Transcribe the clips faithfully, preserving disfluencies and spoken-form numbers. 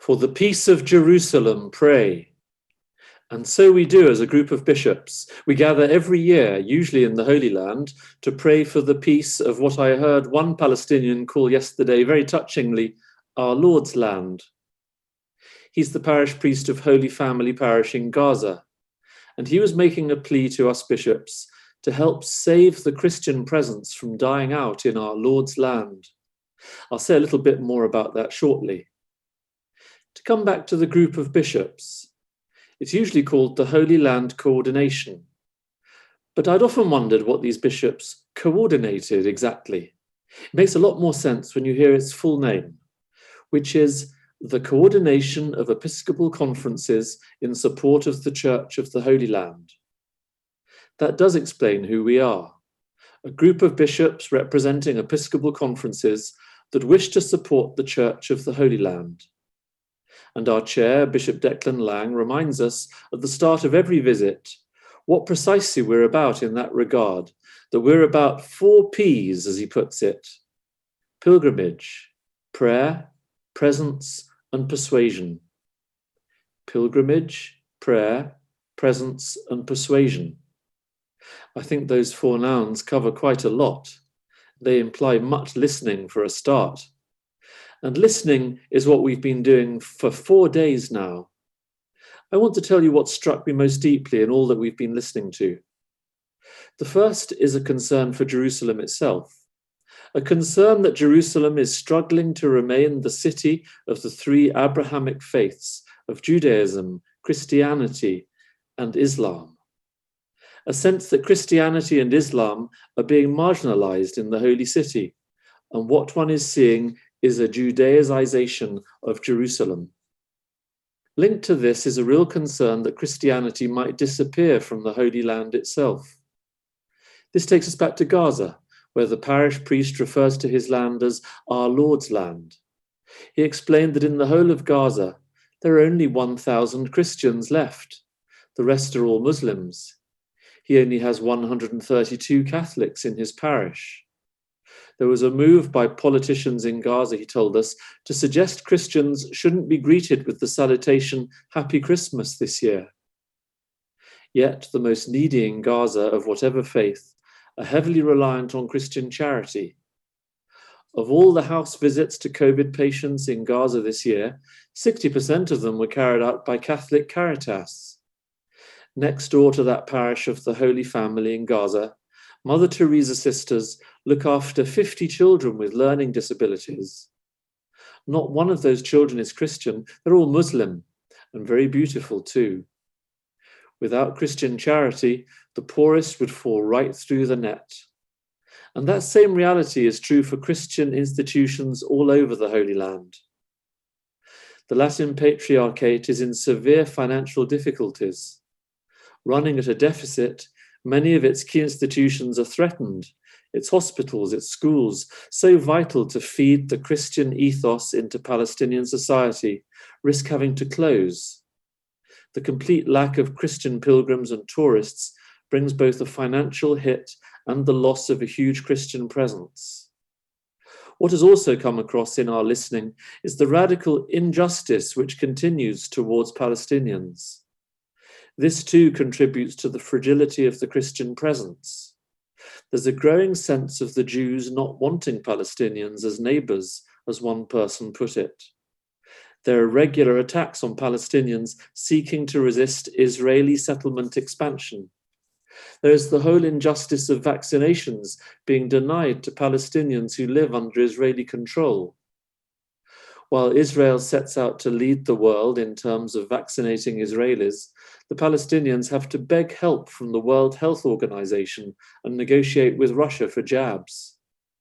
For the peace of Jerusalem, pray. And so we do as a group of bishops. We gather every year, usually in the Holy Land, to pray for the peace of what I heard one Palestinian call yesterday, very touchingly, our Lord's land. He's the parish priest of Holy Family Parish in Gaza, and he was making a plea to us bishops to help save the Christian presence from dying out in our Lord's land. I'll say a little bit more about that shortly. To come back to the group of bishops, it's usually called the Holy Land Coordination. But I'd often wondered what these bishops coordinated exactly. It makes a lot more sense when you hear its full name, which is the Coordination of Episcopal Conferences in Support of the Church of the Holy Land. That does explain who we are, a group of bishops representing Episcopal conferences that wish to support the Church of the Holy Land. And our chair, Bishop Declan Lang, reminds us at the start of every visit what precisely we're about in that regard, that we're about four P's, as he puts it: pilgrimage, prayer, presence, and persuasion. Pilgrimage, prayer, presence, and persuasion. I think those four nouns cover quite a lot. They imply much listening for a start. And listening is what we've been doing for four days now. I want to tell you what struck me most deeply in all that we've been listening to. The first is a concern for Jerusalem itself, a concern that Jerusalem is struggling to remain the city of the three Abrahamic faiths of Judaism, Christianity, and Islam. A sense that Christianity and Islam are being marginalized in the Holy City, and what one is seeing is a Judaization of Jerusalem. Linked to this is a real concern that Christianity might disappear from the Holy Land itself. This takes us back to Gaza, where the parish priest refers to his land as our Lord's land. He explained that in the whole of Gaza, there are only one thousand Christians left. The rest are all Muslims. He only has one hundred thirty-two Catholics in his parish. There was a move by politicians in Gaza, he told us, to suggest Christians shouldn't be greeted with the salutation, Happy Christmas, this year. Yet the most needy in Gaza, of whatever faith, are heavily reliant on Christian charity. Of all the house visits to COVID patients in Gaza this year, sixty percent of them were carried out by Catholic Caritas. Next door to that parish of the Holy Family in Gaza, Mother Teresa sisters look after fifty children with learning disabilities. Not one of those children is Christian, they're all Muslim, and very beautiful too. Without Christian charity, the poorest would fall right through the net. And that same reality is true for Christian institutions all over the Holy Land. The Latin Patriarchate is in severe financial difficulties. Running at a deficit, many of its key institutions are threatened. Its hospitals, its schools, so vital to feed the Christian ethos into Palestinian society, risk having to close. The complete lack of Christian pilgrims and tourists brings both a financial hit and the loss of a huge Christian presence. What has also come across in our listening is the radical injustice which continues towards Palestinians. This too contributes to the fragility of the Christian presence. There's a growing sense of the Jews not wanting Palestinians as neighbours, as one person put it. There are regular attacks on Palestinians seeking to resist Israeli settlement expansion. There is the whole injustice of vaccinations being denied to Palestinians who live under Israeli control. While Israel sets out to lead the world in terms of vaccinating Israelis, the Palestinians have to beg help from the World Health Organization and negotiate with Russia for jabs.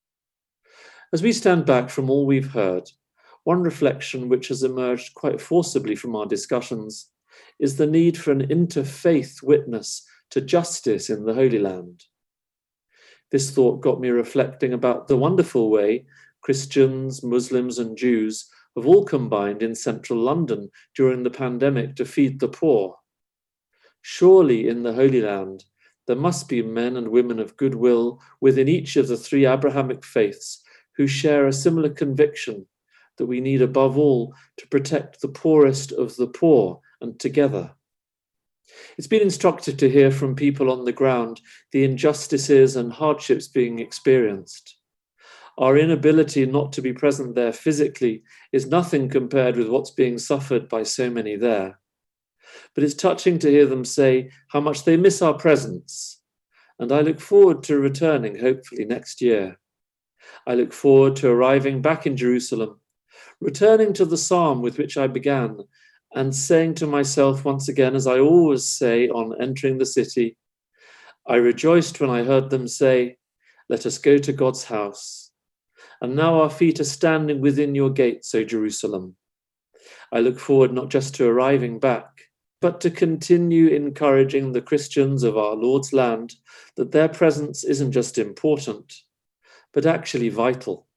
As we stand back from all we've heard, one reflection which has emerged quite forcibly from our discussions is the need for an interfaith witness to justice in the Holy Land. This thought got me reflecting about the wonderful way Christians, Muslims, and Jews have all combined in central London during the pandemic to feed the poor. Surely in the Holy Land, there must be men and women of goodwill within each of the three Abrahamic faiths who share a similar conviction that we need above all to protect the poorest of the poor and together. It's been instructive to hear from people on the ground the injustices and hardships being experienced. Our inability not to be present there physically is nothing compared with what's being suffered by so many there. But it's touching to hear them say how much they miss our presence, and I look forward to returning hopefully next year. I look forward to arriving back in Jerusalem, returning to the psalm with which I began, and saying to myself once again, as I always say on entering the city, I rejoiced when I heard them say, let us go to God's house. And now our feet are standing within your gates, O Jerusalem. I look forward not just to arriving back, but to continue encouraging the Christians of our Lord's land that their presence isn't just important, but actually vital.